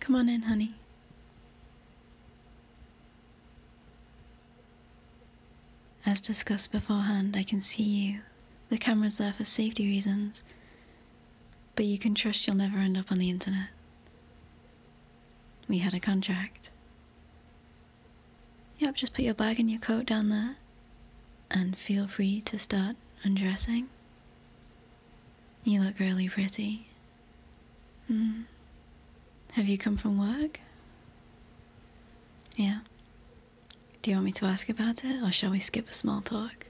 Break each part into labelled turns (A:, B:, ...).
A: Come on in, honey. As discussed beforehand, I can see you. The camera's there for safety reasons, but you can trust you'll never end up on the internet. We had a contract. Yep, just put your bag and your coat down there, and feel free to start undressing. You look really pretty. Have you come from work? Yeah. Do you want me to ask about it, or shall we skip the small talk?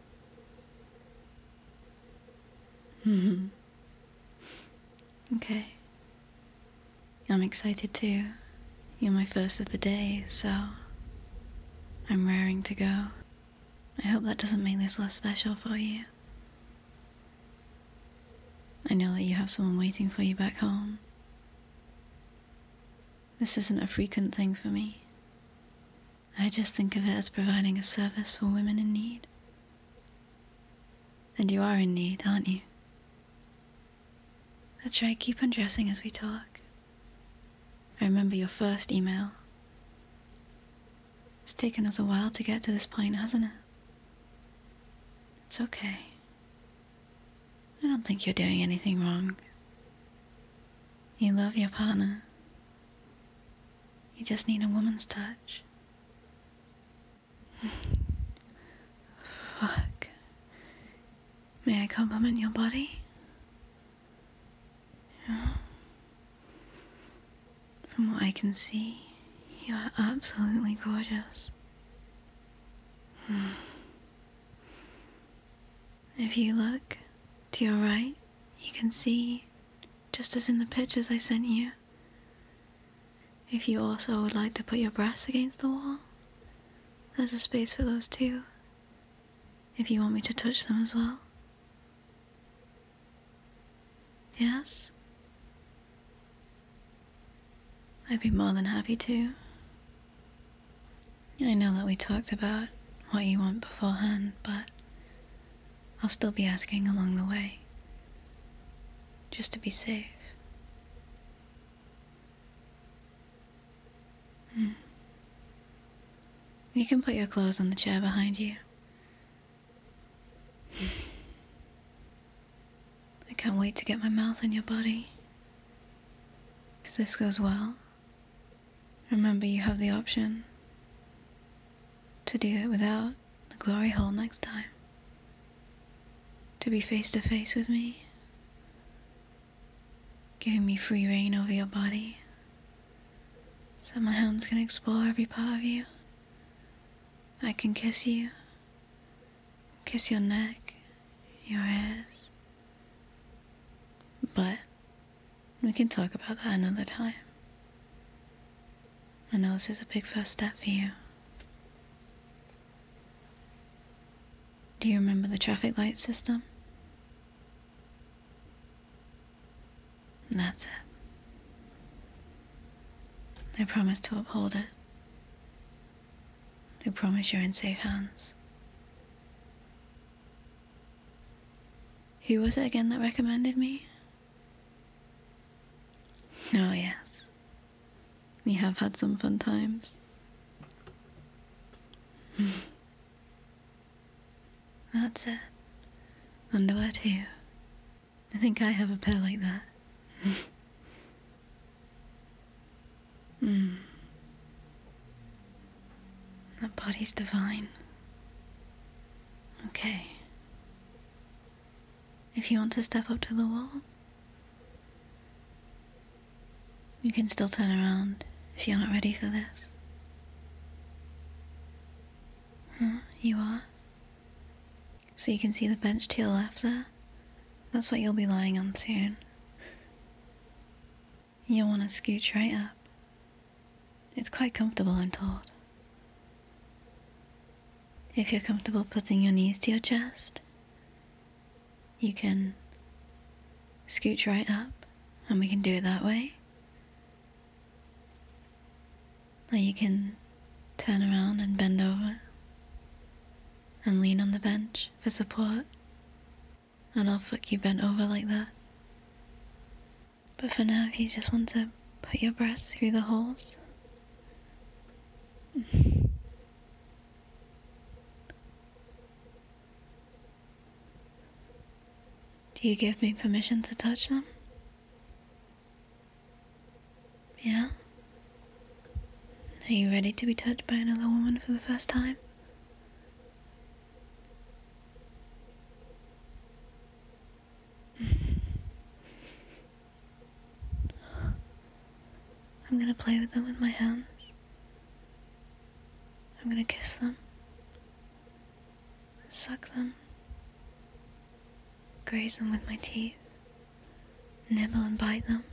A: Okay. I'm excited too. You're my first of the day, so I'm raring to go. I hope that doesn't make this less special for you. I know that you have someone waiting for you back home. This isn't a frequent thing for me. I just think of it as providing a service for women in need. And you are in need, aren't you? That's right, keep undressing as we talk. I remember your first email. It's taken us a while to get to this point, hasn't it? It's okay. I don't think you're doing anything wrong. You love your partner. You just need a woman's touch. Fuck. May I compliment your body? Yeah. From what I can see, you are absolutely gorgeous. If you look to your right, you can see, just as in the pictures I sent you, if you also would like to put your breasts against the wall, there's a space for those too, if you want me to touch them as well. Yes? I'd be more than happy to. I know that we talked about what you want beforehand, but I'll still be asking along the way, just to be safe. You can put your clothes on the chair behind you. I can't wait to get my mouth on your body. If this goes well, remember you have the option to do it without the glory hole next time. To be face to face with me, giving me free reign over your body, so my hands can explore every part of you. I can kiss you, kiss your neck, your ears, but we can talk about that another time. I know this is a big first step for you. Do you remember the traffic light system? That's it. I promise to uphold it. I promise you're in safe hands. Who was it again that recommended me? Oh yes. We have had some fun times. That's it. Underwear too. I think I have a pair like that. That body's divine. Okay. If you want to step up to the wall, you can still turn around if you're not ready for this. You are? So you can see the bench to your left there? That's what you'll be lying on soon. You'll want to scooch right up. It's quite comfortable, I'm told. If you're comfortable putting your knees to your chest, you can scooch right up, and we can do it that way. Or you can turn around and bend over and lean on the bench for support, and I'll fuck you bent over like that. But for now, if you just want to put put your breasts through the holes? Do you give me permission to touch them? Yeah? Are you ready to be touched by another woman for the first time? I'm gonna play with them with my hands. I'm gonna kiss them, suck them, graze them with my teeth, nibble and bite them.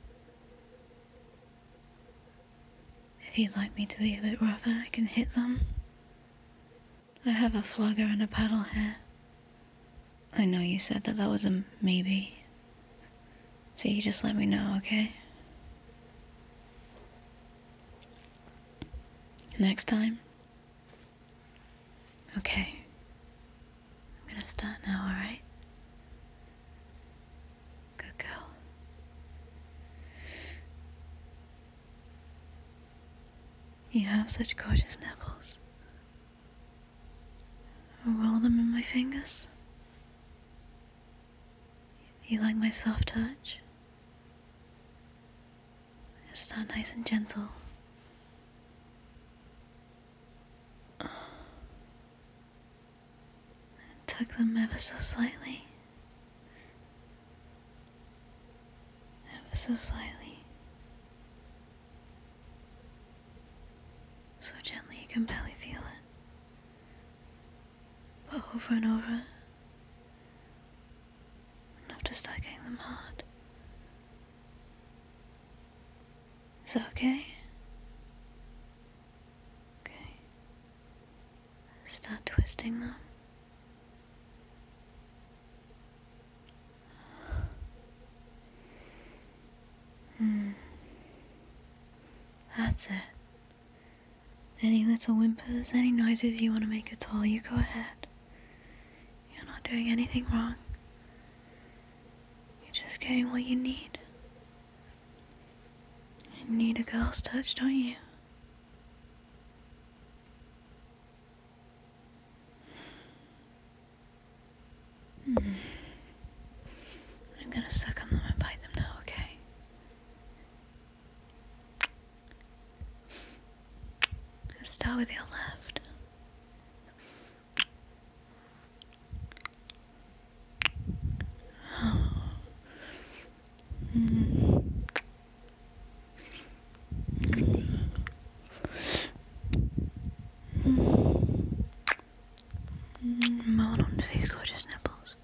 A: If you'd like me to be a bit rougher, I can hit them. I have a flogger and a paddle here. I know you said that was a maybe, so you just let me know, okay? Next time? Okay. I'm gonna start now, alright? Good girl. You have such gorgeous nipples. I'll roll them in my fingers. You like my soft touch? Just start nice and gentle. Tuck them ever so slightly. Ever so slightly. So gently you can barely feel it. But over and over, enough to start getting them hard. Is that okay? Okay. Start twisting them. That's it. Any little whimpers, any noises you want to make at all, you go ahead. You're not doing anything wrong. You're just getting what you need. You need a girl's touch, don't you? I'm gonna suck on them and bite them now, okay? Let's start with your left. Moan onto these gorgeous nipples.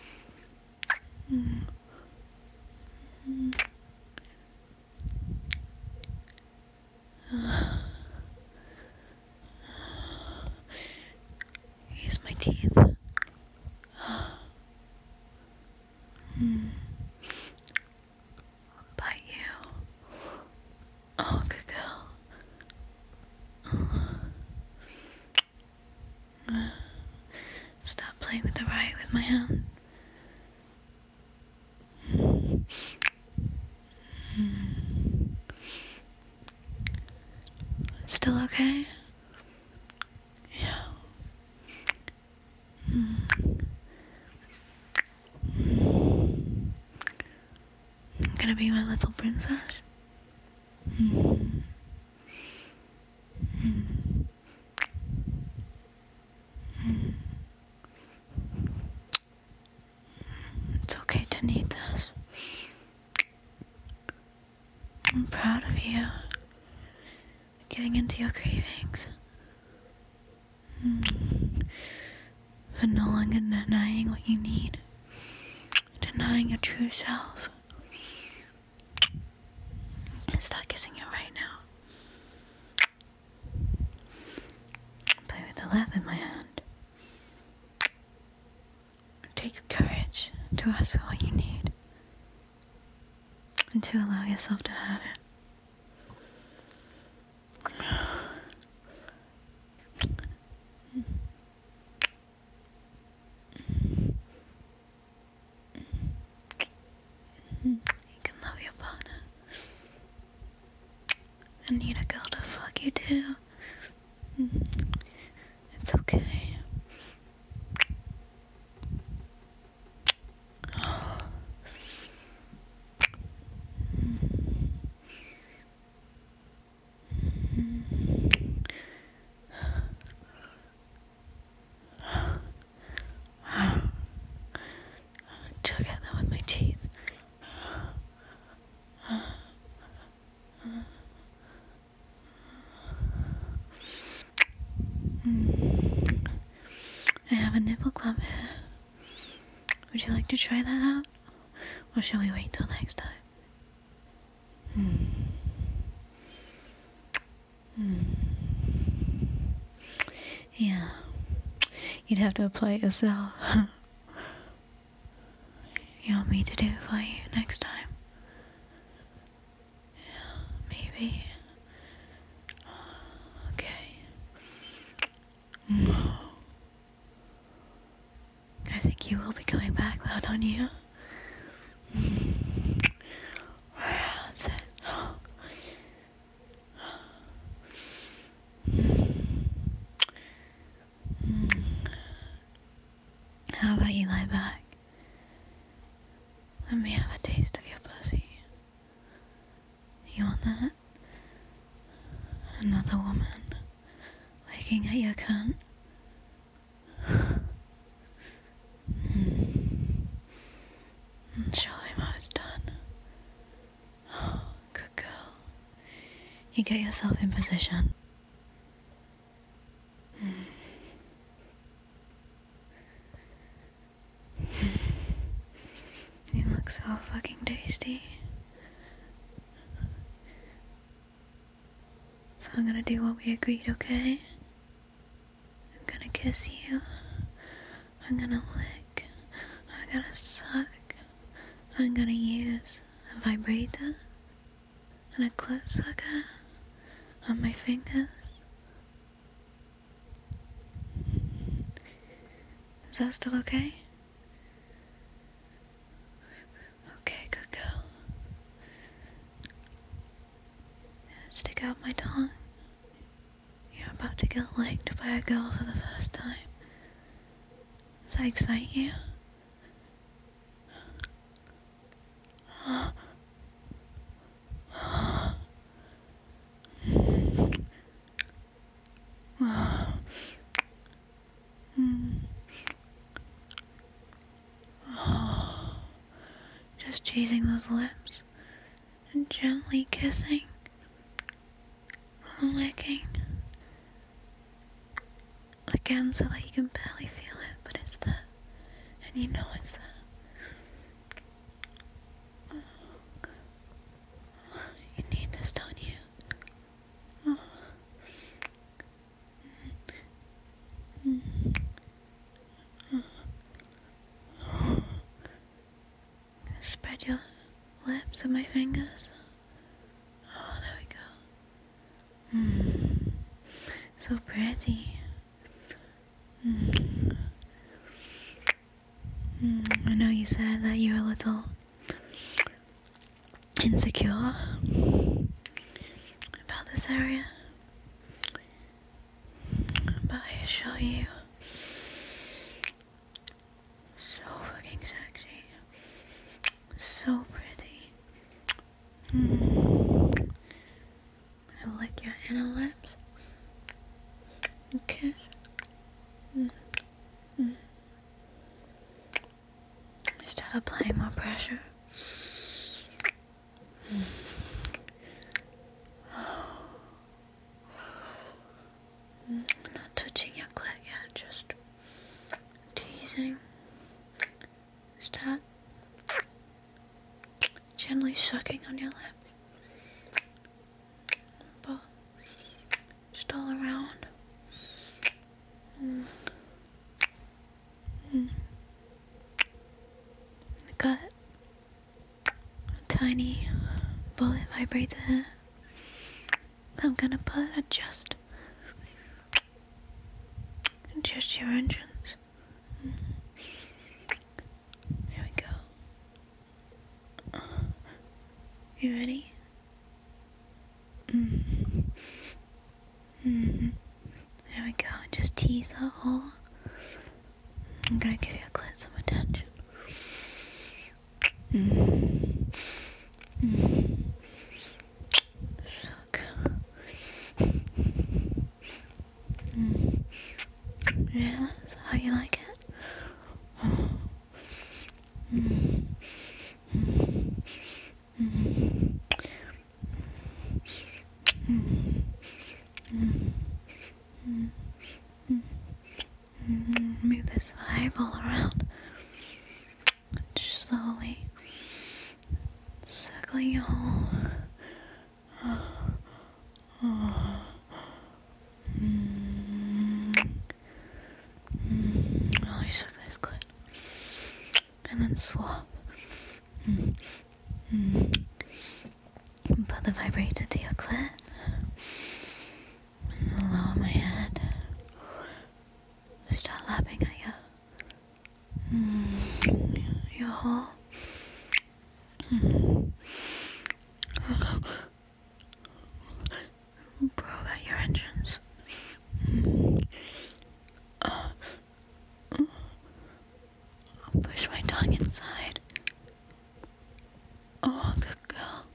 A: Use my teeth. Bite you. Oh, good girl. Stop playing with the right with my hand. Still okay? Yeah. Gonna be my little princess. It's okay to need this. I'm proud of you. Getting into your cravings. For no longer denying what you need. Denying your true self. Start kissing you right now. Play with the left with my hand. It takes courage to ask for what you need. And to allow yourself to have it. You can love your partner I need a girl to fuck you too. It's okay. Took at that with my teeth. I have a nipple clamp here. Would you like to try that out? Or shall we wait till next time? Yeah. You'd have to apply it yourself. You want me to do it for you next time? Yeah, maybe. Okay. I think you will be coming back though, don't you? How about you lie back? Let me have a taste of your pussy. You want that? Another woman licking at your cunt? Show him how it's done. Good girl. You get yourself in position. You look so fucking tasty. So I'm gonna do what we agreed, okay? I'm gonna kiss you. I'm gonna lick. I'm gonna suck. I'm gonna use a vibrator and a clit sucker on my fingers. Is that still okay? Okay, good girl. Stick out my tongue. You're about to get licked by a girl for the first time. Does that excite you? Just chasing those lips and gently kissing and licking. Again, so that you can barely feel it, but it's there. And you know it's there. You need this, don't you? Spread your lips with my fingers. Oh, there we go. So pretty. I know you said that you're a little insecure about this area, but I assure you, so fucking sexy, so pretty. I lick your inner lips and kiss. Start applying more pressure. Not touching your clit yet, just teasing. Start gently sucking on your lips, but just all around. I got a tiny bullet vibrator here. I'm gonna put at just your entrance. Here we go. You ready? Mm. Mm. There we go. Just tease that hole. I'm gonna give your clit some attention. Mm. Mm. Suck. Mm. Yeah, is that how you like it? Oh. Mm. Mm. Mm. Mm. Mm. Mm. Move this vibe all around. Just slowly circling your hole. Really suck this clit. And then swap. Put the vibrator to your clit. And lower my head. Start lapping at your hole. Probe at your entrance. Push my tongue inside. Oh, good girl.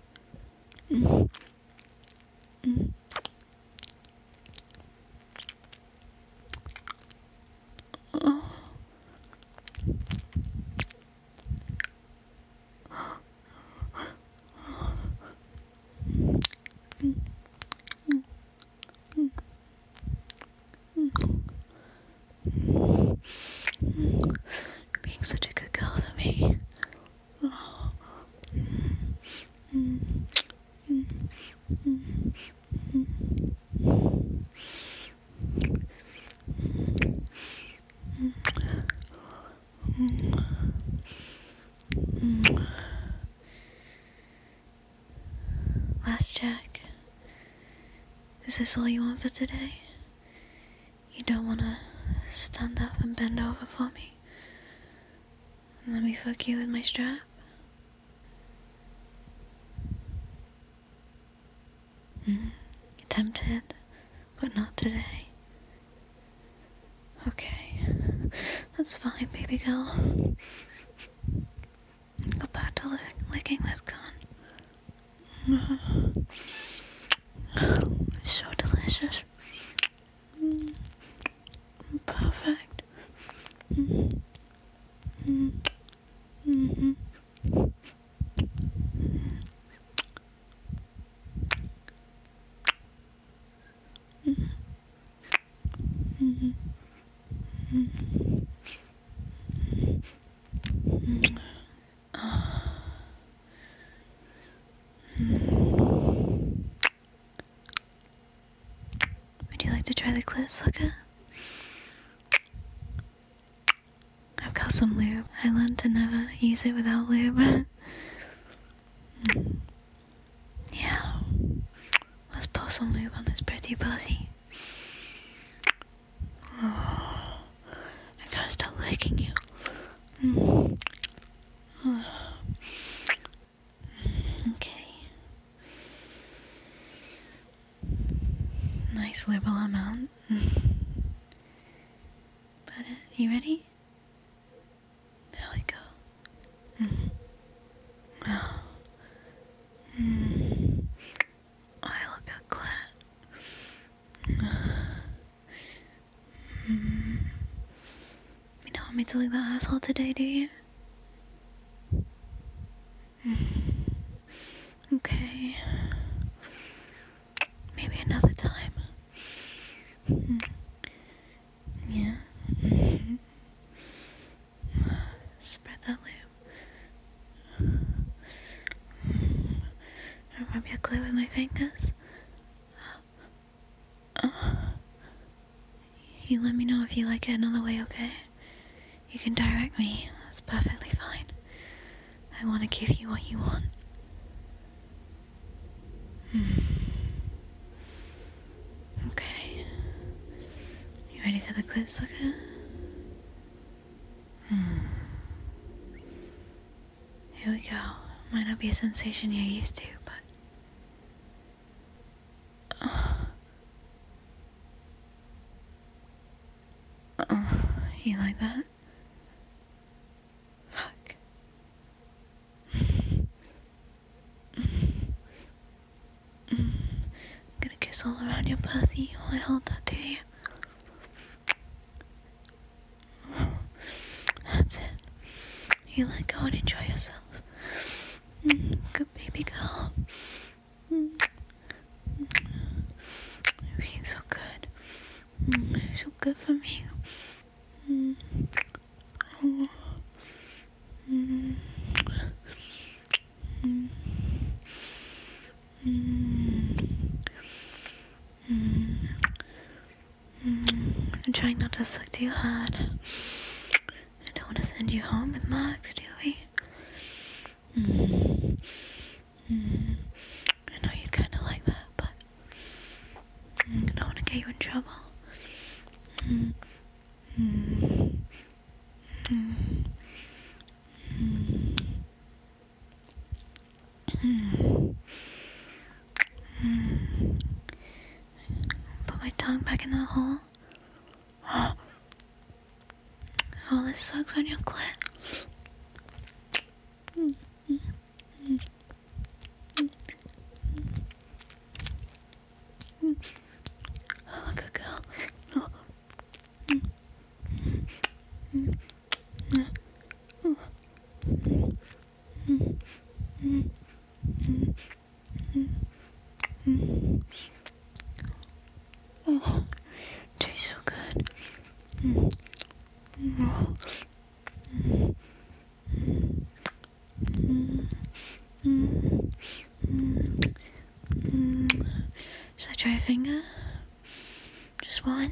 A: Oh. Being such a good girl for me. Oh. Last check. Is this all you want for today? You don't want to stand up and bend over for me? And let me fuck you with my strap? Tempted, but not today. Okay, that's fine, baby girl. Go back to licking this gun. So delicious. Perfect. Would you like to try the clit sucker? I've got some lube. I learned to never use it without lube. Yeah. Let's pour some lube on this pretty pussy. Oh, I gotta stop licking you. Okay. Nice liberal amount. But you ready? There we go. Oh. I love your clit. You don't want me to lick that asshole today, do you? Okay. Maybe another time. Yeah. Spread that lube. I rub your clit with my fingers. You let me know if you like it another way, okay? You can direct me. That's perfectly fine. I want to give you what you want. Okay. You ready for the clit sucker? Here we go. Might not be a sensation you're used to, but Oh, you like that? Fuck. I'm gonna kiss all around your pussy while I hold that to you. That's it. You let go and enjoy yourself. Good baby girl. You're being so good. So good for me. I'm trying not to suck too hard. I don't want to send you home with Max, do we? I know you kind of like that, but I don't want to get you in trouble. Put my tongue back in that hole. All this sucks on your clit. Oh, good girl. Oh, tastes so good. Should I try a finger? Just one?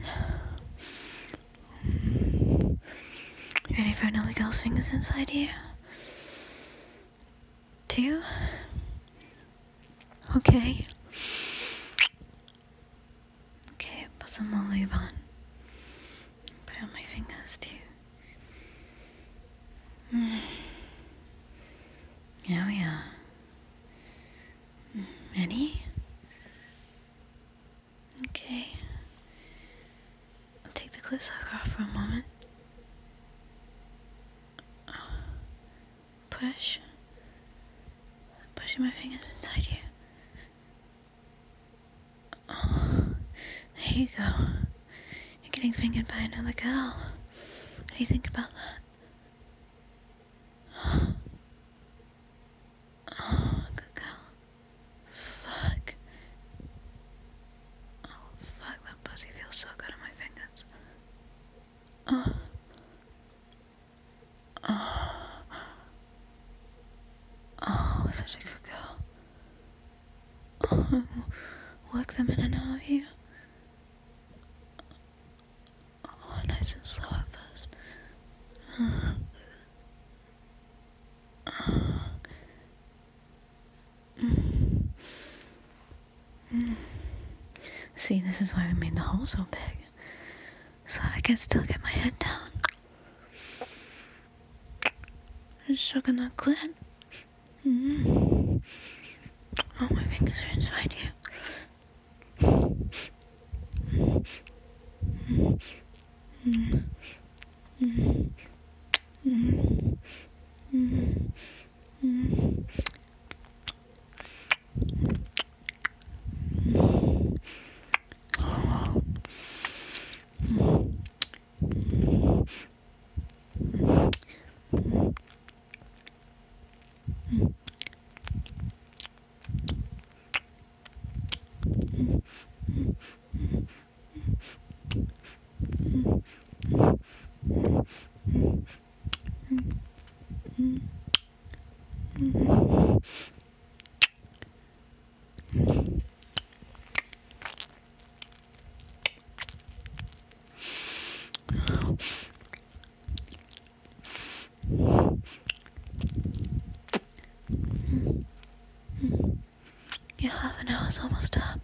A: You ready for another girl's fingers inside you? 2? Okay. Okay, put some more lube on. Put on my fingers too. Here we are. Ready? Okay. I'll take the clit sucker off for a moment. Push. Pushing my fingers inside you. Oh, there you go. You're getting fingered by another girl. What do you think about that? Oh, good girl. Fuck. Oh, fuck, that pussy feels so good on my fingers. Oh, such a good girl. Oh, work them in and out of you. Oh, nice and slow at first. See, this is why we made the hole so big. So I can still get my head down. Just sucking that clit. Oh, my fingers are inside you. Your half an hour's almost up.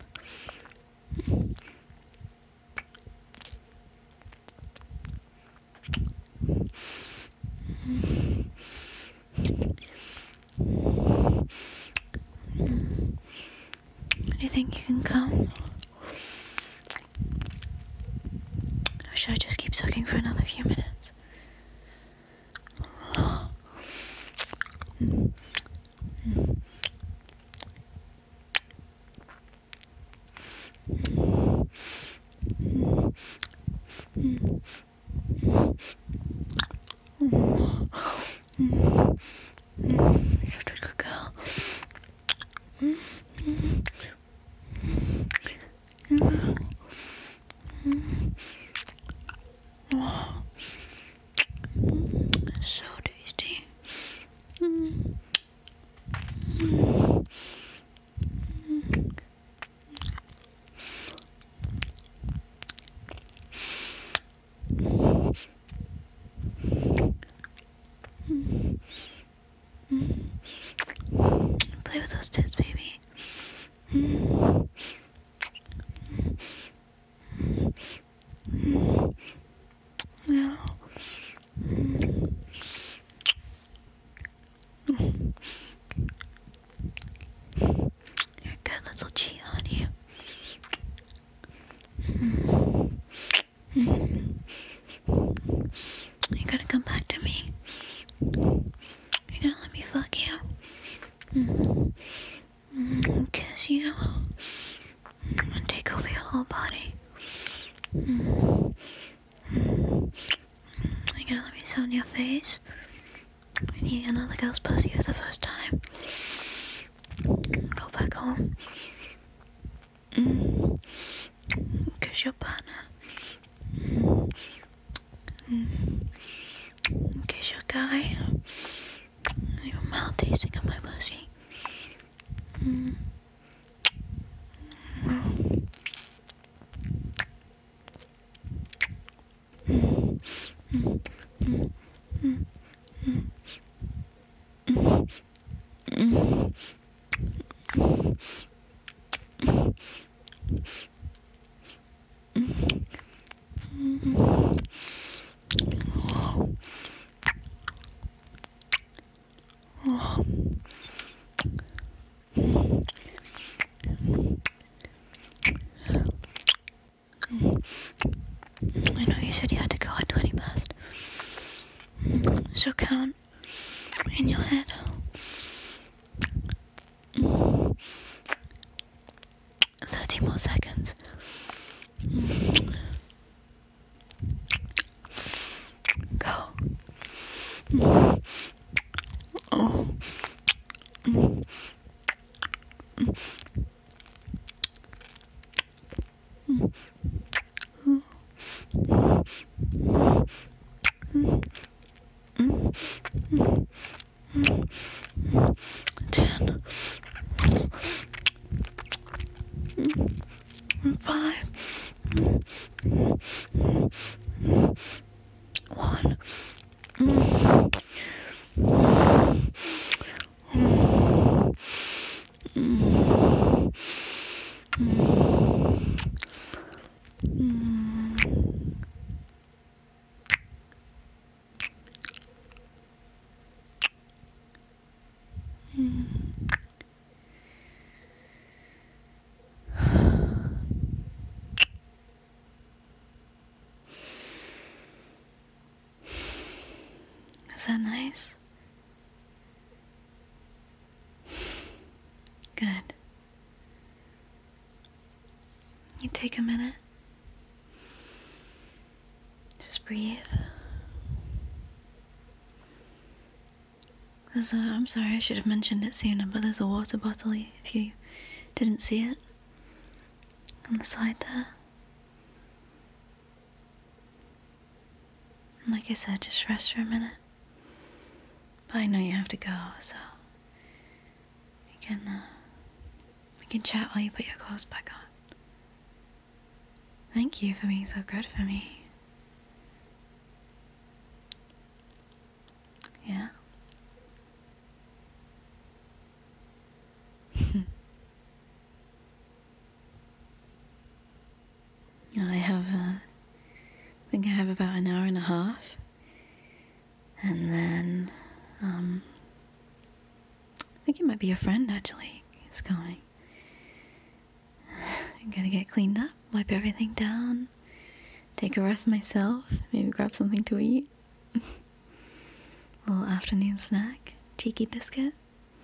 A: Do you think you can come? Or should I just keep sucking for another few minutes? Such a good girl. So tasty. Play with those tits, baby. No. You're a good little G, honey. You're gonna come back to me. You're gonna let me fuck you. Kiss you. And take over your whole body. You're gonna let me sit on your face and eat another girl's pussy for the first time. Go back home. Kiss your partner. Kiss your guy. Your mouth tasting of my pussy. I know you said you had to go at 20 past. So count in your head. 30 more seconds. Go. Oh. 10. 5. 1. Is that nice? Good. You take a minute. Just breathe. I'm sorry, I should have mentioned it sooner, but there's a water bottle if you didn't see it. On the side there. And like I said, just rest for a minute. But I know you have to go, so we can chat while you put your clothes back on. Thank you for being so good for me. Yeah. I think I have about an hour and a half. And then, I think it might be a friend actually is coming. I'm gonna get cleaned up, wipe everything down, take a rest myself, maybe grab something to eat. A little afternoon snack, cheeky biscuit.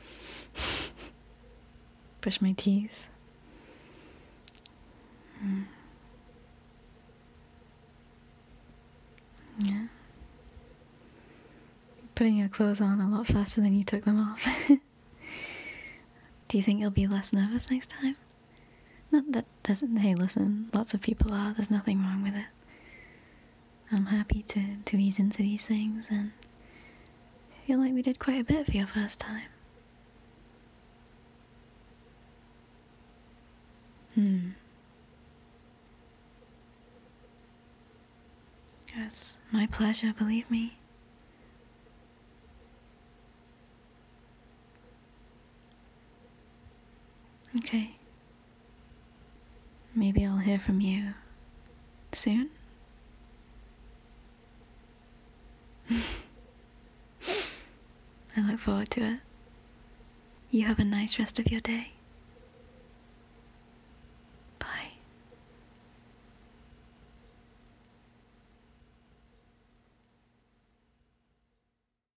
A: Brush my teeth. Yeah. Putting your clothes on a lot faster than you took them off. Do you think you'll be less nervous next time? Not that doesn't. Hey, listen, lots of people are. There's nothing wrong with it. I'm happy to ease into these things, and I feel like we did quite a bit for your first time. It's my pleasure, believe me. Okay. Maybe I'll hear from you soon? I look forward to it. You have a nice rest of your day.